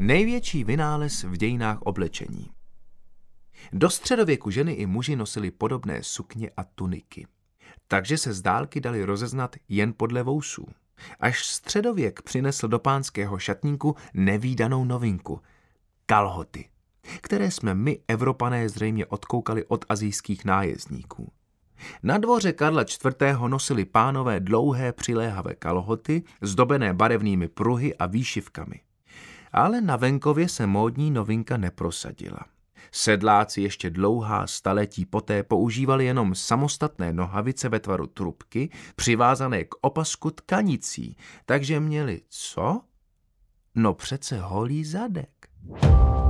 Největší vynález v dějinách oblečení. Do středověku ženy i muži nosili podobné sukně a tuniky, takže se z dálky dali rozeznat jen podle vousů. Až středověk přinesl do pánského šatníku nevídanou novinku – kalhoty, které jsme my, Evropané, zřejmě odkoukali od asijských nájezdníků. Na dvoře Karla IV. Nosili pánové dlouhé přiléhavé kalhoty, zdobené barevnými pruhy a výšivkami. Ale na venkově se módní novinka neprosadila. Sedláci ještě dlouhá staletí poté používali jenom samostatné nohavice ve tvaru trubky, přivázané k opasku tkanicí, takže měli co? No přece holý zadek.